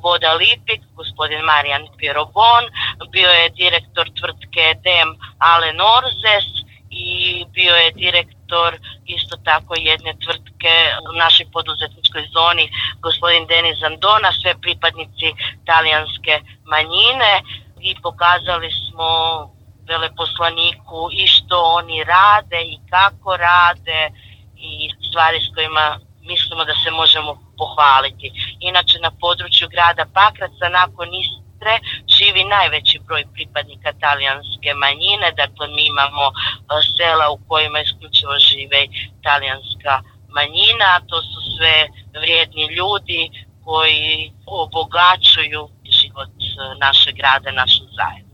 Sloboda Lipik, gospodin Marijan Pierobon, bio je direktor tvrtke DEM Alen Orzes i bio je direktor isto tako jedne tvrtke u našoj poduzetničkoj zoni, gospodin Denis Andona, sve pripadnici talijanske manjine, i pokazali smo veleposlaniku i što oni rade i kako rade i stvari s kojima mislimo da se možemo pohvaliti. Inače, na području grada Pakraca nakon Istre živi najveći broj pripadnika talijanske manjine, dakle mi imamo sela u kojima isključivo žive talijanska manjina, to su sve vrijedni ljudi koji obogaćuju život našeg grada, našu zajednicu.